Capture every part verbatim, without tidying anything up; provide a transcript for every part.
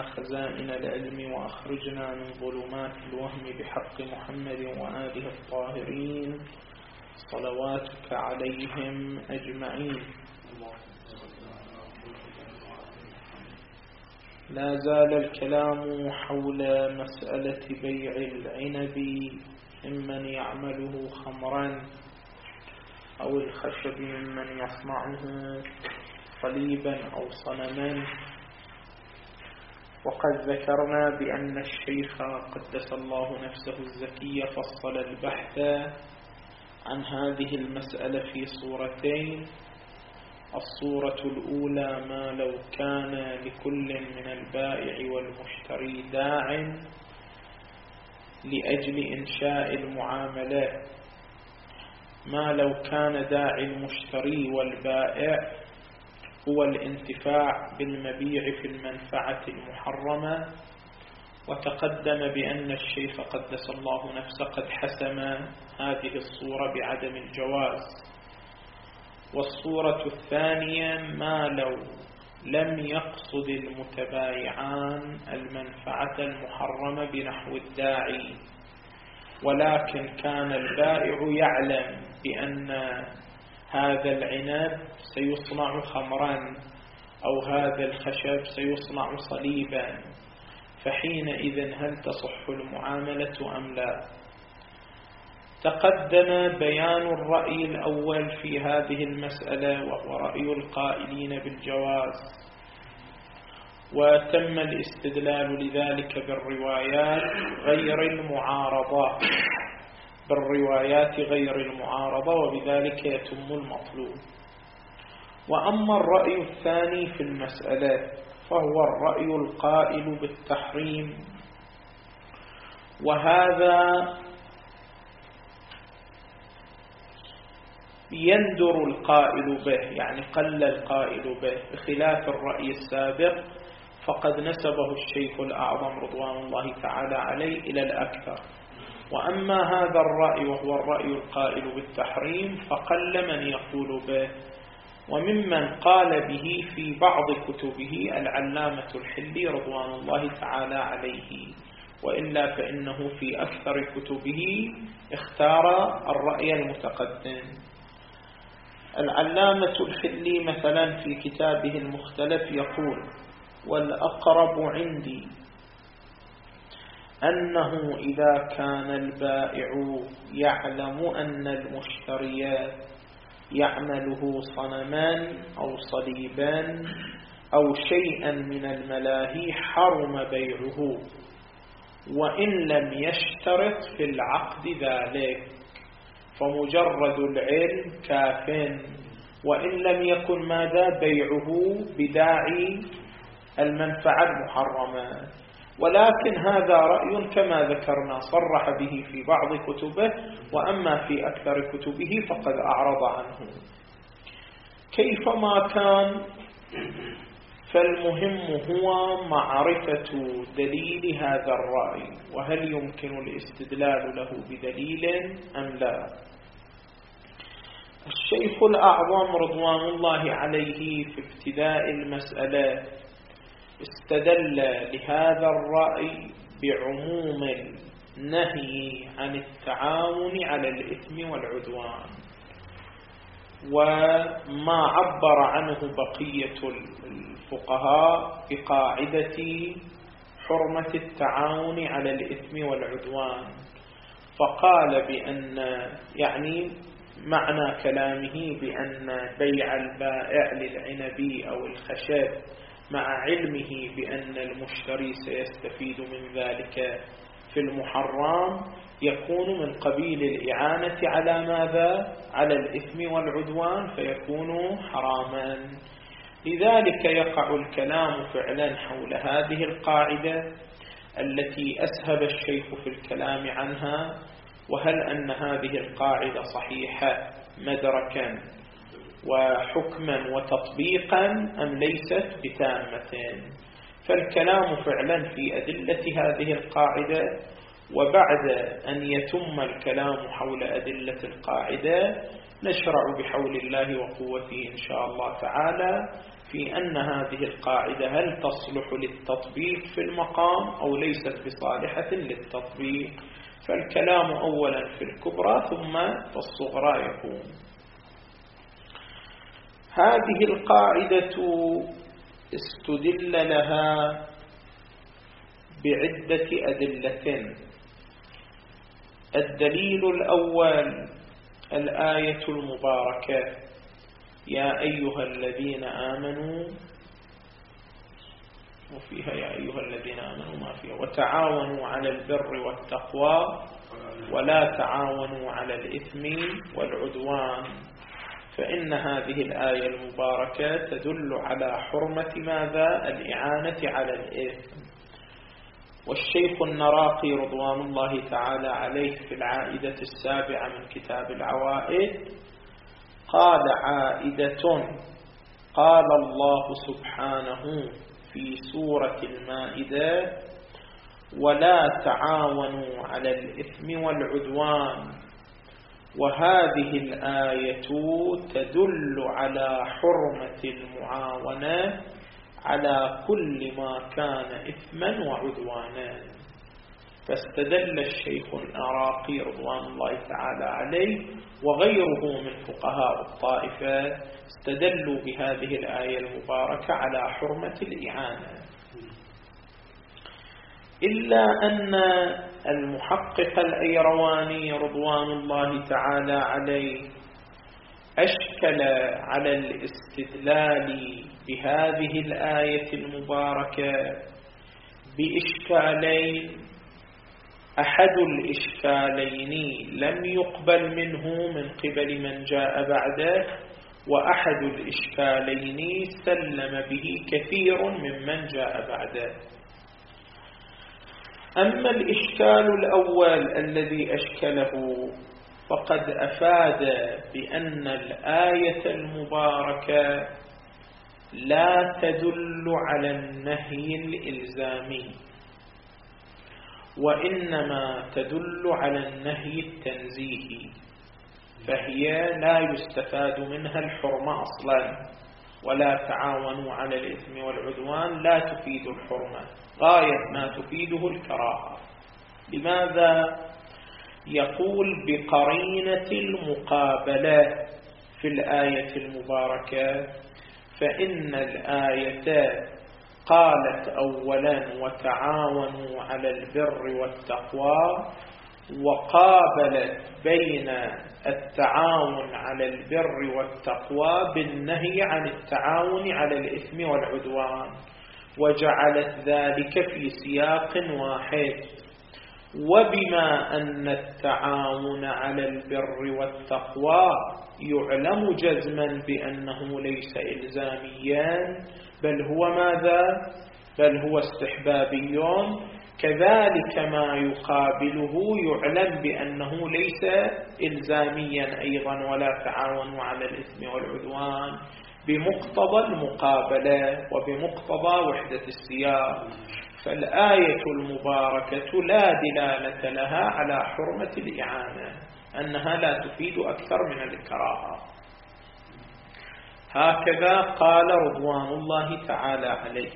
خزائن العلم وأخرجنا من ظلمات الوهم بحق محمد وآله الطاهرين صلواتك عليهم أجمعين. لا زال الكلام حول مسألة بيع العنب ممن يعمله خمرا أو الخشب ممن يصنعه صليبا أو صنما. وقد ذكرنا بأن الشيخ قدس الله نفسه الزكية فصل البحث عن هذه المسألة في صورتين. الصورة الأولى ما لو كان لكل من البائع والمشتري داع لأجل إنشاء المعاملة، ما لو كان داعي المشتري والبائع هو الانتفاع بالمبيع في المنفعة المحرمة. وتقدم بأن الشيخ قدس الله نفسه قد حسم هذه الصورة بعدم الجواز. والصورة الثانية ما لو لم يقصد المتبايعان المنفعة المحرمة بنحو الداعي، ولكن كان البائع يعلم بأن هذا العنب سيصنع خمرا أو هذا الخشب سيصنع صليبا، فحينئذ هل تصح المعاملة أم لا؟ تقدم بيان الرأي الأول في هذه المسألة وهو رأي القائلين بالجواز، وتم الاستدلال لذلك بالروايات غير المعارضة بالروايات غير المعارضة وبذلك يتم المطلوب. وأما الرأي الثاني في المسألة فهو الرأي القائل بالتحريم، وهذا يندر القائل به، يعني قل القائل به، بخلاف الرأي السابق فقد نسبه الشيخ الأعظم رضوان الله تعالى عليه إلى الأكثر. وأما هذا الرأي وهو الرأي القائل بالتحريم فقل من يقول به، وممن قال به في بعض كتبه العلامة الحلي رضوان الله تعالى عليه، وإلا فإنه في أكثر كتبه اختار الرأي المتقدم. العلامة الحلي مثلا في كتابه المختلف يقول: والأقرب عندي أنه إذا كان البائع يعلم أن المشتري يعمله صنما أو صليبا أو شيئا من الملاهي حرم بيعه، وإن لم يشترط في العقد ذلك، فمجرد العلم كاف، وإن لم يكن ماذا بيعه بداعي المنفعة المحرمة. ولكن هذا رأي كما ذكرنا صرح به في بعض كتبه، وأما في أكثر كتبه فقد أعرض عنه. كيفما كان فالمهم هو معرفة دليل هذا الرأي، وهل يمكن الاستدلال له بدليل أم لا. الشيخ الأعظم رضوان الله عليه في ابتداء المسألة استدل لهذا الرأي بعموم النهي عن التعاون على الإثم والعدوان، وما عبر عنه بقية الفقهاء بقاعدة حرمة التعاون على الإثم والعدوان. فقال بأن يعني معنى كلامه بأن بيع البائع للعنب أو الخشب مع علمه بأن المشتري سيستفيد من ذلك في المحرم يكون من قبيل الإعانة على ماذا؟ على الإثم والعدوان، فيكون حراما. لذلك يقع الكلام فعلا حول هذه القاعدة التي أسهب الشيخ في الكلام عنها، وهل أن هذه القاعدة صحيحة مدركا وحكما وتطبيقا أم ليست بتامة. فالكلام فعلا في أدلة هذه القاعدة، وبعد أن يتم الكلام حول أدلة القاعدة نشرع بحول الله وقوته إن شاء الله تعالى في أن هذه القاعدة هل تصلح للتطبيق في المقام أو ليست بصالحة للتطبيق. فالكلام أولا في الكبرى ثم في الصغرى يكون. هذه القاعدة استدل لها بعدة أدلة. الدليل الأول الآية المباركة: يا أيها الذين آمنوا، وفيها يا أيها الذين آمنوا ما فيها وتعاونوا على البر والتقوى ولا تعاونوا على الإثم والعدوان. فإن هذه الآية المباركة تدل على حرمة ماذا؟ الإعانة على الإثم. والشيخ النراقي رضوان الله تعالى عليه في العائدة السابعة من كتاب العوائد قال: عائدة قال الله سبحانه في سورة المائدة: ولا تعاونوا على الإثم والعدوان. وهذه الآية تدل على حرمة المعاونة على كل ما كان إثما وعدوانا. فاستدل الشيخ النراقي رضوان الله تعالى عليه وغيره من فقهاء الطائفة استدلوا بهذه الآية المباركة على حرمة الإعانة. إلا أن المحقق الأيرواني رضوان الله تعالى عليه أشكل على الاستدلال بهذه الآية المباركة بإشكالين. أحد الإشكالين لم يقبل منه من قبل من جاء بعده، وأحد الإشكالين سلم به كثير ممن جاء بعده. أما الإشكال الأول الذي أشكله فقد أفاد بأن الآية المباركة لا تدل على النهي الإلزامي، وإنما تدل على النهي التنزيهي، فهي لا يستفاد منها الحرمة أصلا. ولا تعاونوا على الإثم والعدوان لا تفيد الحرمة، غاية ما تفيده الكراهة. لماذا؟ يقول بقرينة المقابلة في الآية المباركة، فإن الآية قالت أولا وتعاونوا على البر والتقوى، وقابلت بين التعاون على البر والتقوى بالنهي عن التعاون على الإثم والعدوان، وجعلت ذلك في سياق واحد. وبما أن التعاون على البر والتقوى يعلم جزما بأنه ليس إلزاميا بل هو ماذا؟ بل هو استحبابي، كذلك ما يقابله يعلم بأنه ليس إلزاميا أيضا ولا تعاونوا على الإثم والعدوان، بمقتضى المقابلة وبمقتضى وحدة السياق. فالآية المباركة لا دلالة لها على حرمة الإعانة، أنها لا تفيد أكثر من الكراهة. هكذا قال رضوان الله تعالى عليه.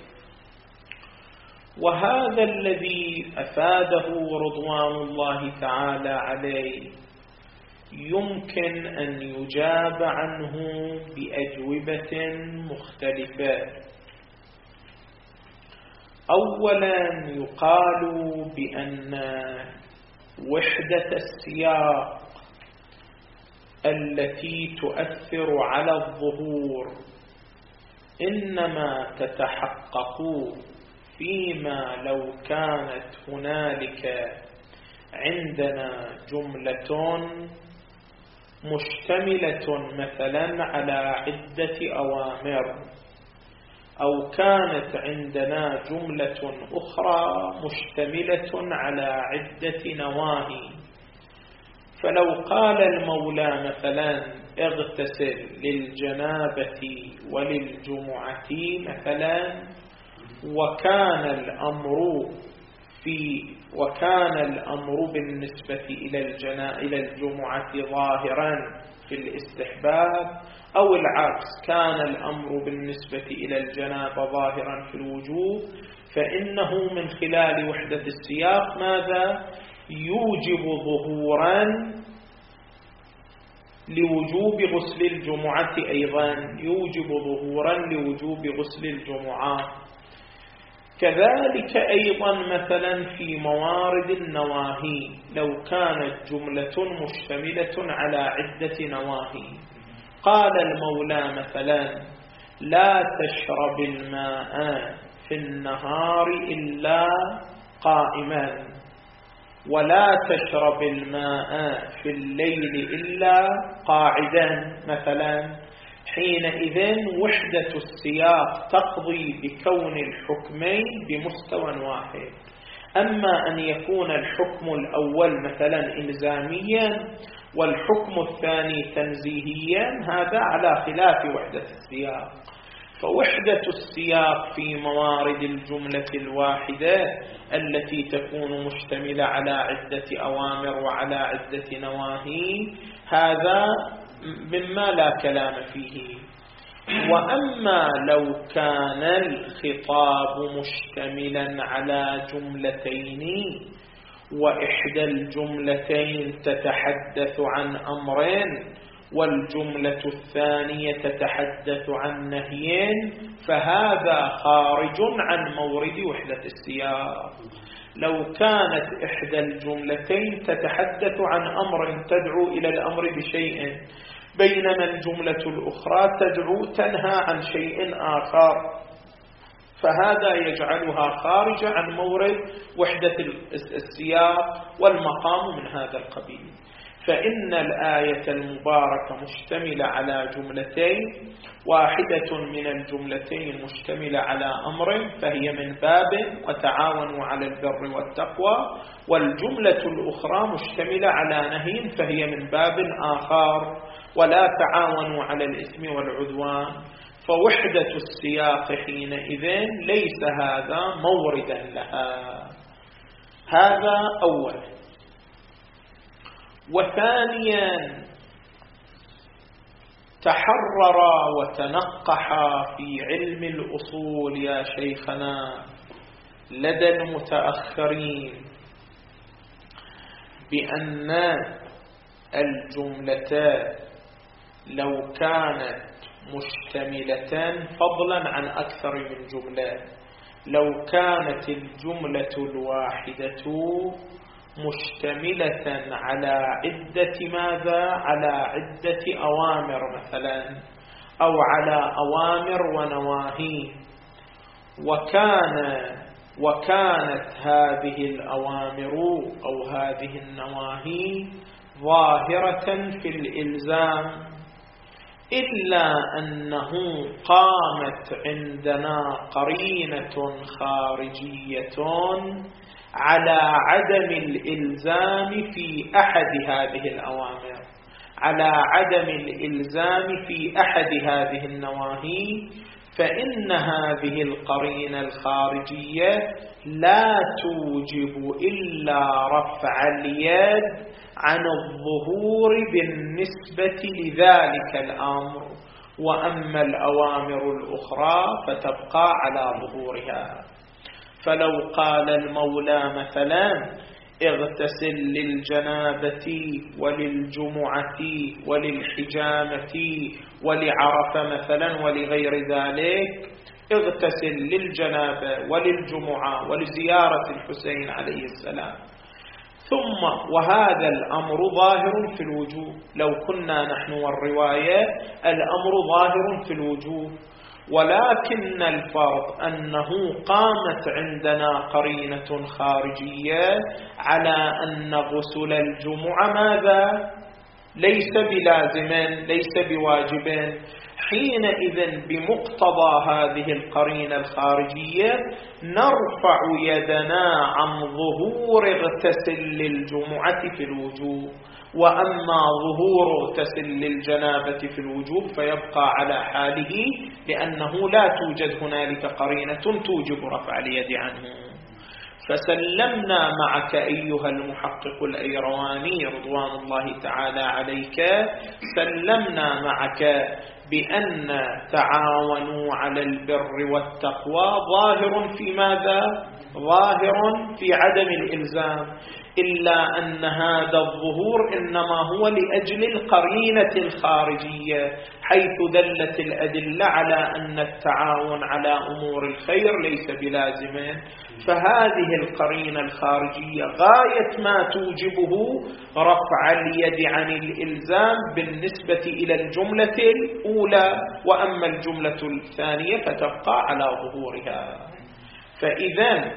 وهذا الذي أفاده رضوان الله تعالى عليه يمكن أن يجاب عنه بأجوبة مختلفة. أولا يقال بأن وحدة السياق التي تؤثر على الظهور إنما تتحقق فيما لو كانت هنالك عندنا جملة مشتملة مثلا على عدة أوامر، أو كانت عندنا جملة أخرى مشتملة على عدة نواهي. فلو قال المولى مثلا اغتسل للجنابة وللجمعة مثلا، وكان الأمر في وكان الأمر بالنسبة إلى الجنا إلى الجمعة ظاهرا في الاستحباب، أو العكس كان الأمر بالنسبة إلى الجنابة ظاهرا في الوجوب، فإنه من خلال وحدة السياق ماذا؟ يوجب ظهورا لوجوب غسل الجمعة، أيضا يوجب ظهورا لوجوب غسل الجمعة. كذلك أيضا مثلا في موارد النواهي، لو كانت جملة مشتملة على عدة نواهي، قال المولى مثلا لا تشرب الماء في النهار إلا قائما، ولا تشرب الماء في الليل إلا قاعدا مثلا، حينئذ وحدة السياق تقضي بكون الحكمين بمستوى واحد. أما أن يكون الحكم الأول مثلا إلزاميا والحكم الثاني تنزيهيا، هذا على خلاف وحدة السياق. فوحدة السياق في موارد الجملة الواحدة التي تكون مشتملة على عدة أوامر وعلى عدة نواهي، هذا مما لا كلام فيه. وأما لو كان الخطاب مشتملا على جملتين، وإحدى الجملتين تتحدث عن أمرين والجملة الثانية تتحدث عن نهيين، فهذا خارج عن مورد وحدة السياق. لو كانت إحدى الجملتين تتحدث عن أمر تدعو إلى الأمر بشيء، بينما الجملة الأخرى تدعو تنهى عن شيء آخر، فهذا يجعلها خارج عن مورد وحدة السياق والمقام من هذا القبيل. فإن الآية المباركة مشتملة على جملتين، واحدة من الجملتين مشتملة على أمر فهي من باب وتعاونوا على البر والتقوى، والجملة الأخرى مشتملة على نهي فهي من باب آخر ولا تعاونوا على الإثم والعدوان. فوحدة السياق حينئذ ليس هذا موردا لها. هذا أولا. وثانيا تحرر وتنقح في علم الأصول يا شيخنا لدى المتأخرين بأن الجملة لو كانت مشتملة فضلا عن أكثر من جملة، لو كانت الجملة الواحدة مشتملة على عدة ماذا؟ على عدة أوامر مثلا، أو على أوامر ونواهي، وكان وكانت هذه الأوامر أو هذه النواهي ظاهرة في الإلزام، إلا أنه قامت عندنا قرينة خارجية على عدم الإلزام في أحد هذه الأوامر، على عدم الإلزام في أحد هذه النواهي، فإن هذه القرينة الخارجية لا توجب إلا رفع اليد عن الظهور بالنسبة لذلك الأمر، وأما الأوامر الأخرى فتبقى على ظهورها. فلو قال المولى مثلا اغتسل للجنابة وللجمعة وللحجامة ولعرفة مثلا ولغير ذلك، اغتسل للجنابة وللجمعة ولزيارة الحسين عليه السلام، ثم وهذا الأمر ظاهر في الوجوب. لو كنا نحن والرواية الأمر ظاهر في الوجوب، ولكن الفرق أنه قامت عندنا قرينة خارجية على أن غسل الجمعة ماذا؟ ليس بلازم، ليس بواجب. حينئذ بمقتضى هذه القرينة الخارجية نرفع يدنا عن ظهور اغتسل للجمعة في الوجوب، وأما ظهور اغتسل للجنابة في الوجوب فيبقى على حاله، لأنه لا توجد هنالك قرينة توجب رفع اليد عنه. فسلمنا معك أيها المحقق الأيرواني رضوان الله تعالى عليك، سلمنا معك بأن تعاونوا على البر والتقوى ظاهر في ماذا؟ ظاهر في عدم الإلزام، إلا أن هذا الظهور إنما هو لأجل القرينة الخارجية، حيث دلت الأدلة على أن التعاون على أمور الخير ليس بلازم، فهذه القرينة الخارجية غاية ما توجبه رفع اليد عن الإلزام بالنسبة إلى الجملة الأولى، وأما الجملة الثانية فتبقى على ظهورها. فإذا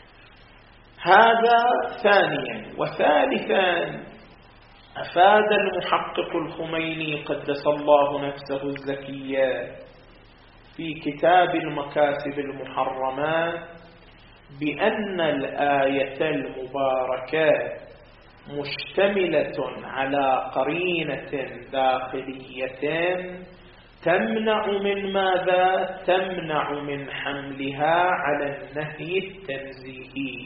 هذا ثانيا. وثالثا، أفاد المحقق الخميني قدس الله نفسه الزكية في كتاب المكاسب المحرمات بأن الآية المباركة مشتملة على قرينة داخلية تمنع من ماذا؟ تمنع من حملها على النهي التنزيهي.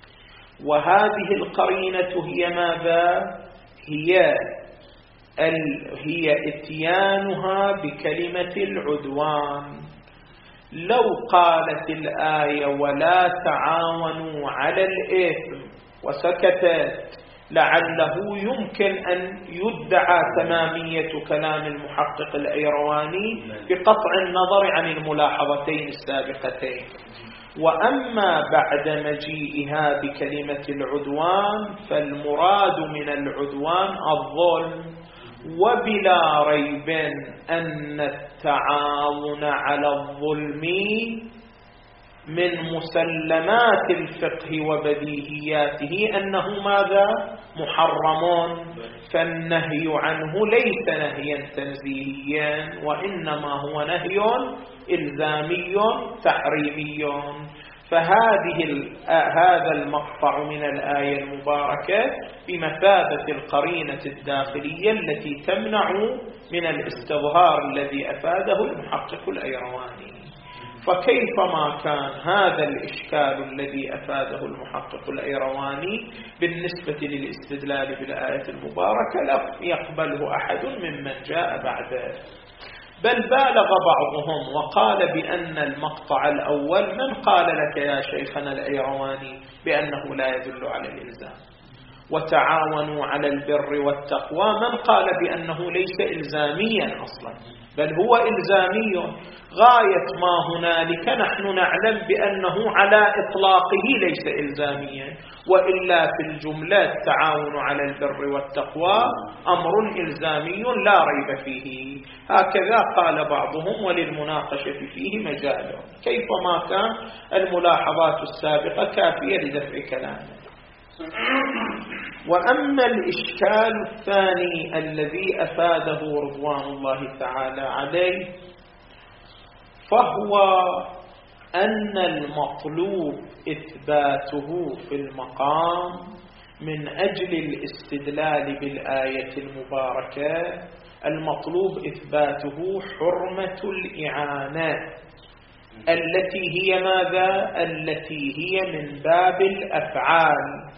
وهذه القرينة هي ماذا؟ هي ال... هي اتيانها بكلمة العدوان. لو قالت الآية ولا تعاونوا على الإثم وسكتت لعله يمكن أن يدعى تمامية كلام المحقق الأيرواني بقطع النظر عن الملاحظتين السابقتين. وأما بعد مجيئها بكلمة العدوان فالمراد من العدوان الظلم، وبلا ريب أن التعاون على الظلم من مسلمات الفقه وبديهياته أنه ماذا؟ محرم، فالنهي عنه ليس نهيا تنزيهيا وإنما هو نهي إلزامي تحريمي. فهذه هذا المقطع من الآية المباركة بمثابة القرينة الداخلية التي تمنع من الاستظهار الذي أفاده المحقق الأيرواني. فكيفما كان هذا الإشكال الذي أفاده المحقق الأيرواني بالنسبة للاستدلال بالآية المباركة لم يقبله أحد ممن جاء بعده، بل بالغ بعضهم وقال بأن المقطع الأول من قال لك يا شيخنا الأيرواني بأنه لا يدل على الإلزام؟ وتعاونوا على البر والتقوى من قال بأنه ليس إلزاميا أصلا بل هو إلزامي. غاية ما هنالك نحن نعلم بأنه على إطلاقه ليس إلزاميا، وإلا في الجملة التعاون على البر والتقوى أمر إلزامي لا ريب فيه. هكذا قال بعضهم وللمناقشة فيه مجال، كيفما كان الملاحظات السابقة كافية لدفع كلامه. وأما الإشكال الثاني الذي أفاده رضوان الله تعالى عليه فهو أن المطلوب إثباته في المقام من أجل الاستدلال بالآية المباركة، المطلوب إثباته حرمة الإعانة التي هي ماذا؟ التي هي من باب الأفعال،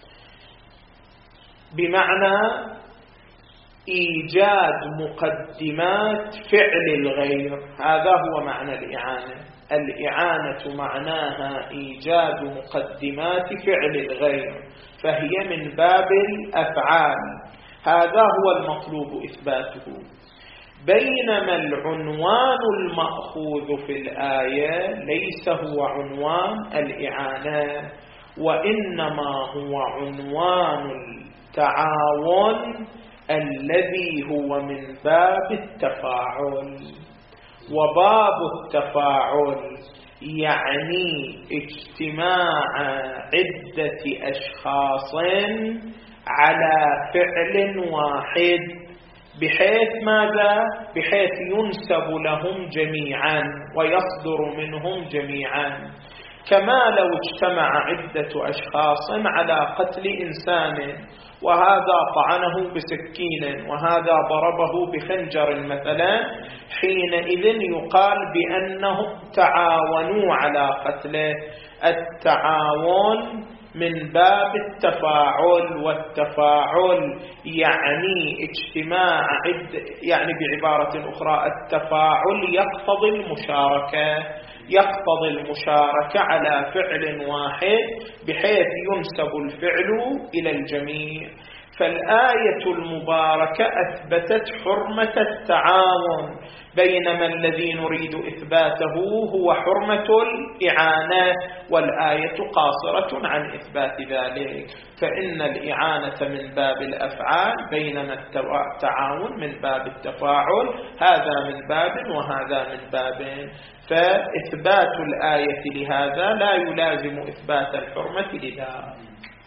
بمعنى إيجاد مقدمات فعل الغير. هذا هو معنى الإعانة. الإعانة معناها إيجاد مقدمات فعل الغير، فهي من باب الأفعال. هذا هو المطلوب إثباته. بينما العنوان المأخوذ في الآية ليس هو عنوان الإعانة، وإنما هو عنوان التعاون الذي هو من باب التفاعل. وباب التفاعل يعني اجتماع عدة أشخاص على فعل واحد، بحيث ماذا؟ بحيث ينسب لهم جميعا ويصدر منهم جميعا. كما لو اجتمع عدة أشخاص على قتل إنسان، وهذا طعنه بسكين وهذا ضربه بخنجر مثلا، حينئذ يقال بأنهم تعاونوا على قتله. التعاون من باب التفاعل، والتفاعل يعني اجتماع عدة، يعني بعبارة أخرى التفاعل يقتضي المشاركة، يقتضي المشاركة على فعل واحد بحيث ينسب الفعل إلى الجميع. فالآية المباركة أثبتت حرمة التعاون، بينما الذي نريد إثباته هو حرمة الإعانة، والآية قاصرة عن إثبات ذلك. فإن الإعانة من باب الأفعال، بينما التعاون من باب التفاعل، هذا من باب وهذا من باب. فإثبات الآية لهذا لا يلازم إثبات الحرمة لذا.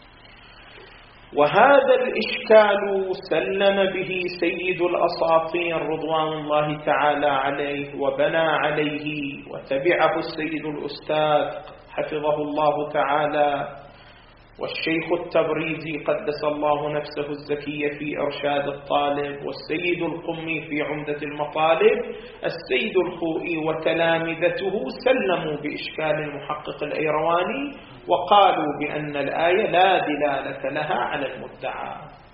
وهذا الإشكال سلم به سيد الأساطين رضوان الله تعالى عليه وبنى عليه، وتبعه السيد الأستاذ حفظه الله تعالى والشيخ التبريزي قدس الله نفسه الزكية في إرشاد الطالب، والسيد القمي في عمدة المطالب، السيد الخوئي وتلامذته سلموا بإشكال المحقق الأيرواني، وقالوا بأن الآية لا دلالة لها على المدعى.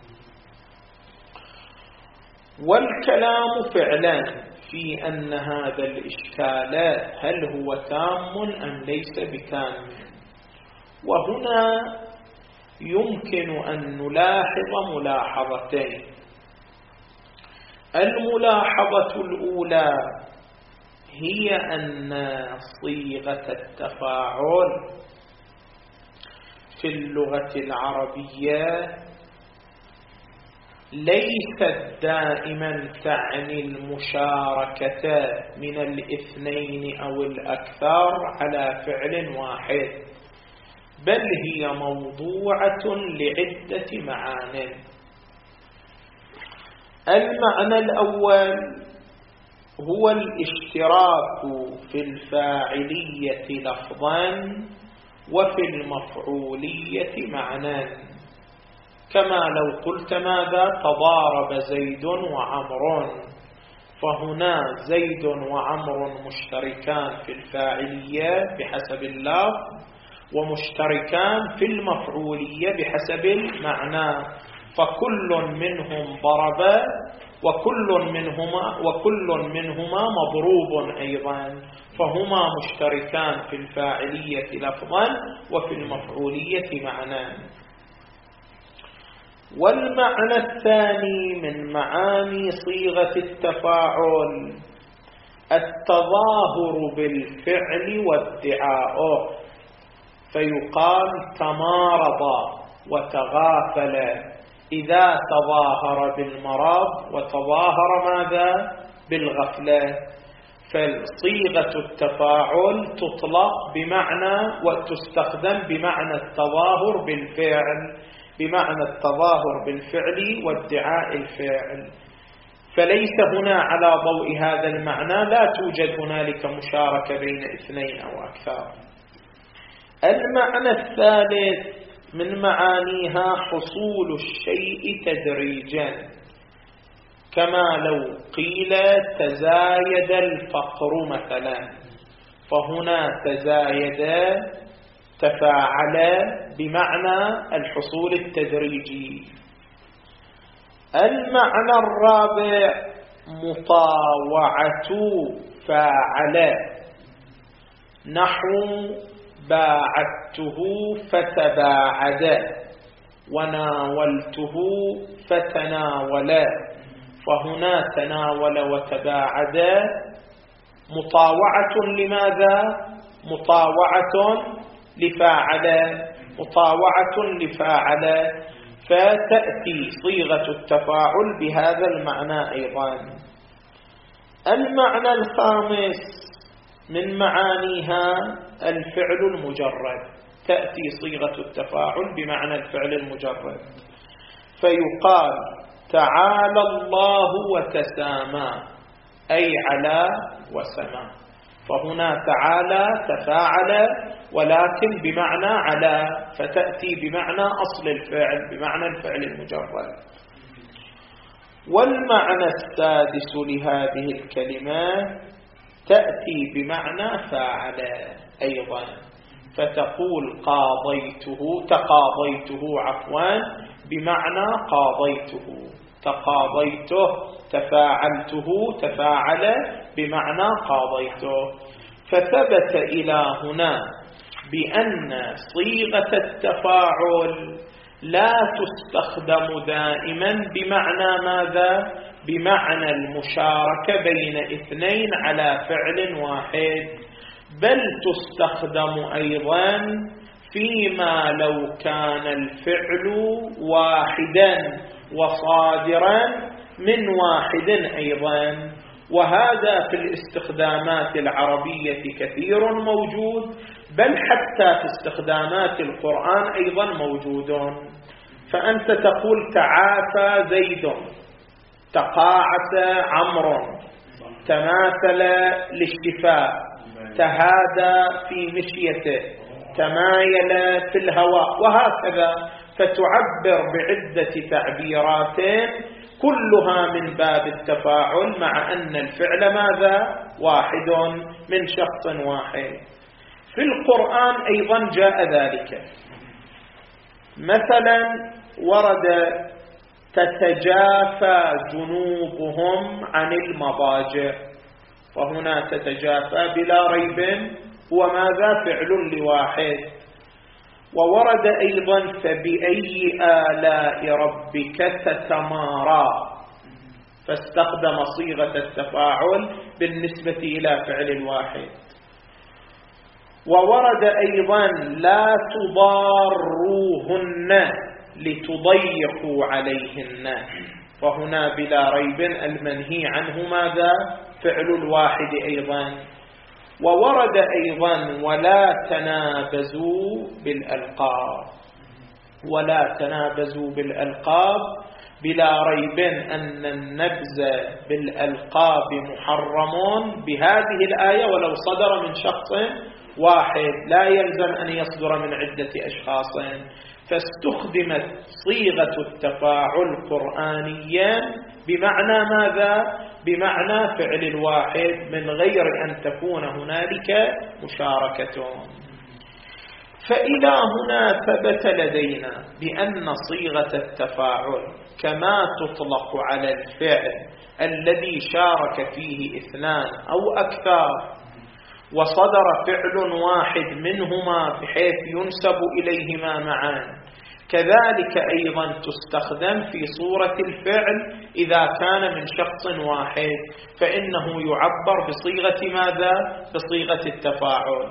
والكلام فعلا في أن هذا الإشكال هل هو تام أم ليس بتام. وهنا يمكن أن نلاحظ ملاحظتين. الملاحظة الأولى هي أن صيغة التفاعل في اللغة العربية ليست دائما تعني المشاركة من الاثنين أو الأكثر على فعل واحد، بل هي موضوعة لعدة معان. المعنى الأول هو الاشتراك في الفاعلية لفظا وفي المفعولية معنى، كما لو قلت ماذا تضارب زيد وعمر، فهنا زيد وعمر مشتركان في الفاعلية بحسب اللفظ، ومشتركان في المفعولية بحسب المعنى، فكل منهم ضرب وكل منهما وكل منهما مضروب أيضا، فهما مشتركان في الفاعلية لفظا وفي المفعولية معنى. والمعنى الثاني من معاني صيغة التفاعل التظاهر بالفعل وادعاؤه، فيقال تمارض وتغافل إذا تظاهر بالمرض وتظاهر ماذا بالغفلة. فصيغة التفاعل تطلق بمعنى وتستخدم بمعنى التظاهر بالفعل، بمعنى التظاهر بالفعل وادعاء الفعل. فليس هنا على ضوء هذا المعنى لا توجد هنالك مشاركة بين اثنين أو أكثر. المعنى الثالث من معانيها حصول الشيء تدريجا، كما لو قيل تزايد الفقر مثلا، فهنا تزايد تفاعل بمعنى الحصول التدريجي. المعنى الرابع مطاوعة فاعل، نحو باعدته فتباعد وناولته فتناول، فهنا تناول وتباعد مطاوعة لماذا؟ مطاوعة لفاعل، مطاوعة لفاعل، فتأتي صيغة التفاعل بهذا المعنى أيضا. المعنى الخامس من معانيها الفعل المجرد، تأتي صيغة التفاعل بمعنى الفعل المجرد، فيقال تعالى الله وتسامى، أي على وسمى، فهنا تعالى تفاعل ولكن بمعنى على، فتأتي بمعنى أصل الفعل، بمعنى الفعل المجرد. والمعنى السادس لهذه الكلمة تأتي بمعنى فاعل أيضا، فتقول قاضيته، تقاضيته عفوا، بمعنى قاضيته، تقاضيته، تفاعلته، تفاعل بمعنى قاضيته. فثبت إلى هنا بأن صيغة التفاعل لا تستخدم دائما بمعنى ماذا؟ بمعنى المشاركة بين اثنين على فعل واحد، بل تستخدم أيضا فيما لو كان الفعل واحدا وصادرا من واحد أيضا. وهذا في الاستخدامات العربية كثير موجود، بل حتى في استخدامات القرآن أيضا موجود. فأنت تقول تعافى زيد، تقاعس عمرو، تماثل للشفاء، تهادى في مشيته، تمايل في الهواء، وهكذا. فتعبر بعدة تعبيرات كلها من باب التفاعل، مع أن الفعل ماذا؟ واحد من شخص واحد. في القرآن أيضا جاء ذلك. مثلا ورد تتجافى جنوبهم عن المضاجع، فهنا تتجافى بلا ريب هو ماذا؟ فعل لواحد. وورد أيضا فبأي آلاء ربك تتمارى، فاستخدم صيغة التفاعل بالنسبة إلى فعل الواحد. وورد أيضا لا تضاروهن لتضيقوا عليهن، فهنا بلا ريب المنهي عنه ماذا؟ فعل الواحد أيضا. وورد أيضا ولا تنابزوا بالألقاب، ولا تنابزوا بالألقاب، بلا ريب أن النبز بالألقاب محرم بهذه الآية ولو صدر من شخص واحد، لا يلزم أن يصدر من عدة أشخاص. فاستخدمت صيغة التفاعل قرآنيا بمعنى ماذا؟ بمعنى فعل الواحد، من غير أن تكون هنالك مشاركة. فإلى هنا ثبت لدينا بأن صيغة التفاعل كما تطلق على الفعل الذي شارك فيه اثنان أو أكثر وصدر فعل واحد منهما بحيث ينسب إليهما معا، كذلك أيضا تستخدم في صورة الفعل إذا كان من شخص واحد، فإنه يعبر بصيغة ماذا؟ بصيغة التفاعل.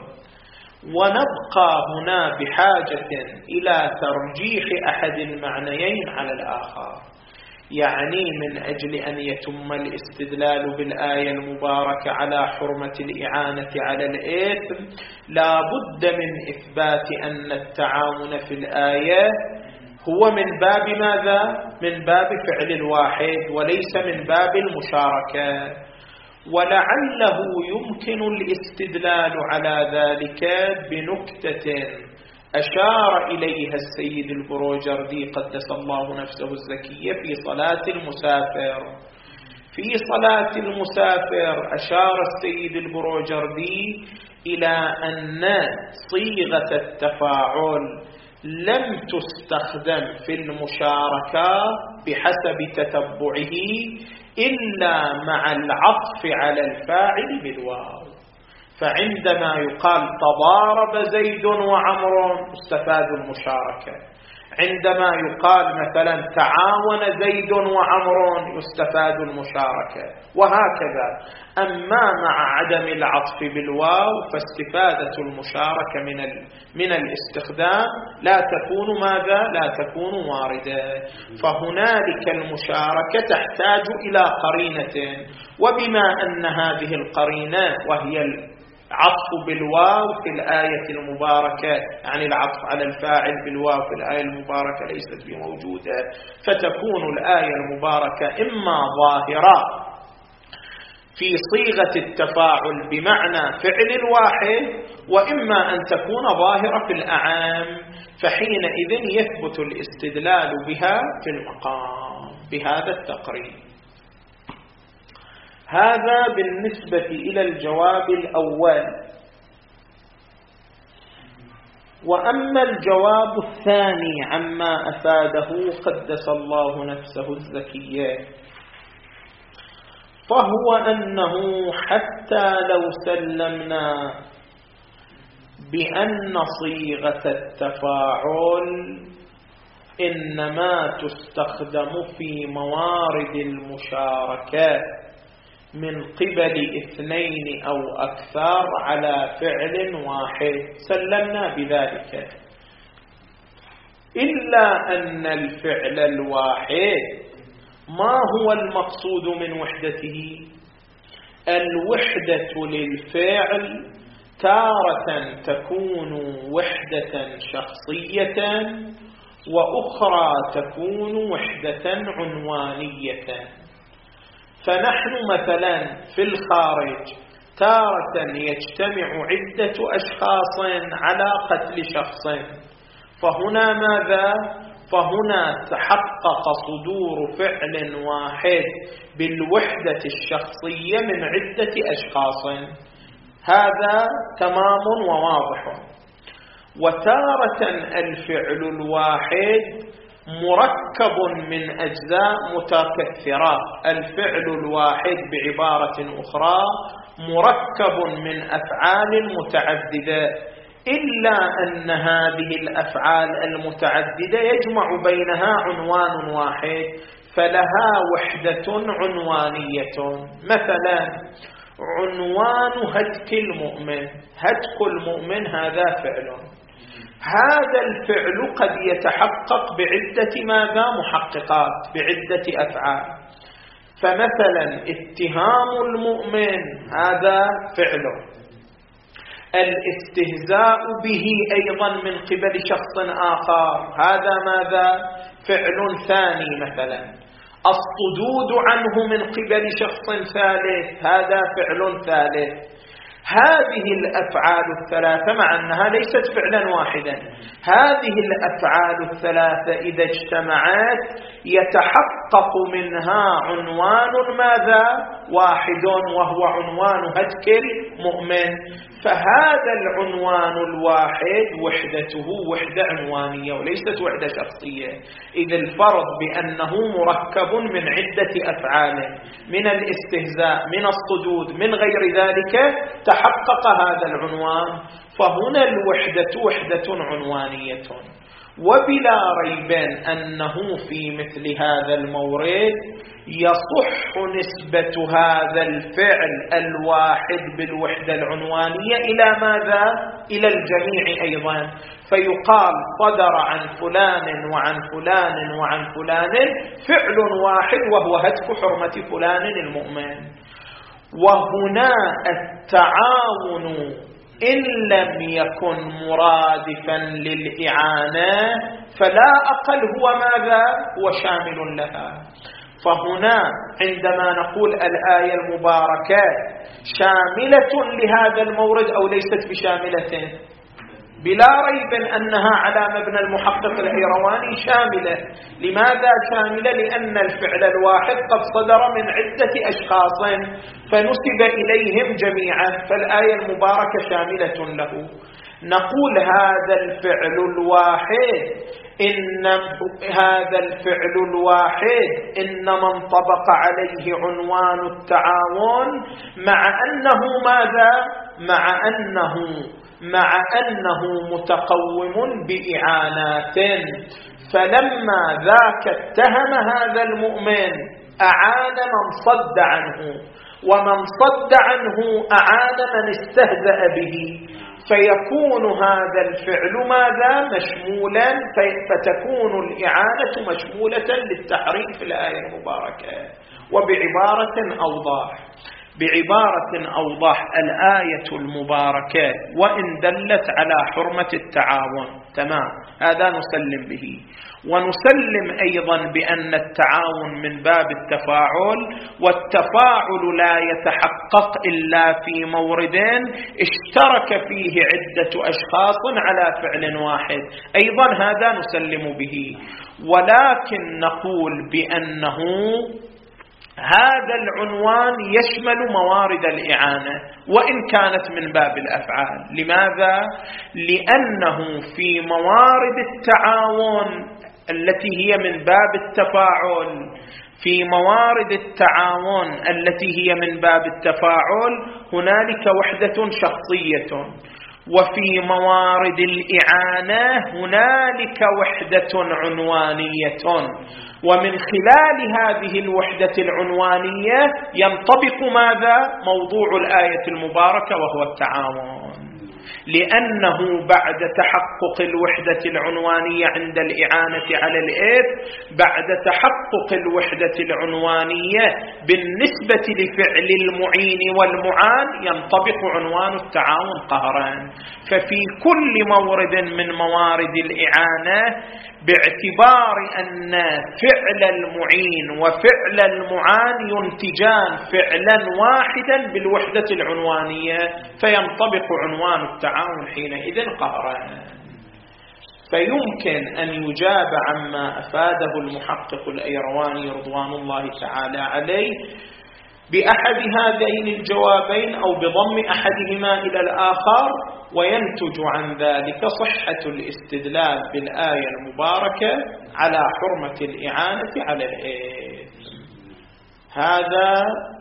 ونبقى هنا بحاجة إلى ترجيح أحد المعنيين على الآخر، يعني من أجل أن يتم الاستدلال بالآية المباركة على حرمة الإعانة على الإثم، لا بد من إثبات أن التعاون في الآية هو من باب ماذا؟ من باب فعل الواحد وليس من باب المشاركة. ولعله يمكن الاستدلال على ذلك بنكتة أشار إليها السيد البروجردي قدس الله نفسه الزكية في صلاة المسافر. في صلاة المسافر أشار السيد البروجردي إلى أن صيغة التفاعل لم تستخدم في المشاركة بحسب تتبعه إلا مع العطف على الفاعل بالواو. فعندما يقال تضارب زيد وعمر استفاد المشاركة، عندما يقال مثلا تعاون زيد وعمر يستفاد المشاركة، وهكذا. أما مع عدم العطف بالواو فاستفادة المشاركة من من الاستخدام لا تكون ماذا؟ لا تكون واردة. فهنالك المشاركة تحتاج إلى قرينة، وبما أن هذه القرينة وهي عطف بالواو في الآية المباركة، يعني العطف على الفاعل بالواو في الآية المباركة ليست بموجودة، فتكون الآية المباركة إما ظاهرة في صيغة التفاعل بمعنى فعل الواحد، وإما أن تكون ظاهرة في الأعام، فحينئذ يثبت الاستدلال بها في المقام بهذا التقريب. هذا بالنسبة إلى الجواب الأول. وأما الجواب الثاني عما أفاده قدس الله نفسه الزكية، فهو أنه حتى لو سلمنا بأن صيغة التفاعل إنما تستخدم في موارد المشاركة من قبل اثنين أو أكثر على فعل واحد، سلمنا بذلك، إلا أن الفعل الواحد ما هو المقصود من وحدته؟ الوحدة للفعل تارة تكون وحدة شخصية، وأخرى تكون وحدة عنوانية. فنحن مثلا في الخارج تارة يجتمع عدة أشخاص على قتل شخص، فهنا ماذا؟ فهنا تحقق صدور فعل واحد بالوحدة الشخصية من عدة أشخاص، هذا تمام وواضح. وتارة الفعل الواحد مركب من أجزاء متكثرة، الفعل الواحد بعبارة أخرى مركب من أفعال متعددة، إلا أن هذه الأفعال المتعددة يجمع بينها عنوان واحد، فلها وحدة عنوانية. مثلا عنوان هتك المؤمن، هتك المؤمن هذا فعل، هذا الفعل قد يتحقق بعدة ماذا؟ محققات، بعدة أفعال. فمثلا اتهام المؤمن هذا فعل، الاستهزاء به أيضا من قبل شخص آخر هذا ماذا؟ فعل ثاني. مثلا الصدود عنه من قبل شخص ثالث هذا فعل ثالث. هذه الأفعال الثلاثة مع أنها ليست فعلا واحدا، هذه الأفعال الثلاثة إذا اجتمعت يتحقق منها عنوان ماذا؟ واحد، وهو عنوان هتك المؤمن. فهذا العنوان الواحد وحدته وحدة عنوانية وليست وحدة شخصية، إذ الفرض بأنه مركب من عدة أفعال، من الاستهزاء، من الصدود، من غير ذلك، تحقق هذا العنوان، فهنا الوحدة وحدة عنوانية. وبلا ريب أنه في مثل هذا المورد يصح نسبة هذا الفعل الواحد بالوحدة العنوانية إلى ماذا؟ إلى الجميع أيضا، فيقال صدر عن فلان وعن فلان وعن فلان فعل واحد وهو هتك حرمة فلان المؤمن. وهنا التعاون إن لم يكن مرادفا للإعانة فلا أقل هو ماذا؟ هو شامل لها. فهنا عندما نقول الآية المباركة شاملة لهذا المورد أو ليست بشاملة، بلا ريب أنها على مبنى المحقق الحيرواني شاملة. لماذا شاملة؟ لأن الفعل الواحد قد صدر من عدة أشخاص فنسب إليهم جميعا، فالآية المباركة شاملة له. نقول هذا الفعل الواحد إن هذا الفعل الواحد إنما انطبق عليه عنوان التعاون، مع أنه ماذا؟ مع أنه مع أنه متقوم بإعانات. فلما ذاك اتهم هذا المؤمن أعان من صد عنه، ومن صد عنه أعان من استهزأ به، فيكون هذا الفعل ماذا؟ مشمولا، فتكون الإعانة مشمولة للتحريم في الآية المباركة. وبعبارة أوضح، بعبارة أوضح: الآية المباركة وإن دلت على حرمة التعاون، تمام، هذا نسلم به. ونسلم أيضا بأن التعاون من باب التفاعل، والتفاعل لا يتحقق إلا في مورد اشترك فيه عدة أشخاص على فعل واحد، أيضا هذا نسلم به. ولكن نقول بأنه هذا العنوان يشمل موارد الإعانة وإن كانت من باب الأفعال. لماذا؟ لأنه في موارد التعاون التي هي من باب التفاعل في موارد التعاون التي هي من باب التفاعل هنالك وحدة شخصية، وفي موارد الإعانة هنالك وحدة عنوانية، ومن خلال هذه الوحدة العنوانية ينطبق ماذا؟ موضوع الآية المباركة وهو التعاون، لأنه بعد تحقق الوحدة العنوانية عند الإعانة على الإثم، بعد تحقق الوحدة العنوانية بالنسبة لفعل المعين والمعان ينطبق عنوان التعاون قهرا. ففي كل مورد من موارد الإعانة باعتبار أن فعل المعين وفعل المعان ينتجان فعلا واحدا بالوحدة العنوانية فينطبق عنوان التعاون حينئذ قهرا. فيمكن أن يجاب عما أفاده المحقق الأيرواني رضوان الله تعالى عليه بأحد هذين الجوابين أو بضم أحدهما إلى الآخر، وينتج عن ذلك صحة الاستدلال بالآية المباركة على حرمة الإعانة على الإثم. هذا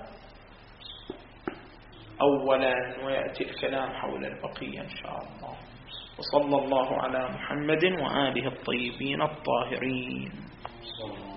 أولا، ويأتي الكلام حول البقية إن شاء الله. وصلى الله على محمد وآله الطيبين الطاهرين.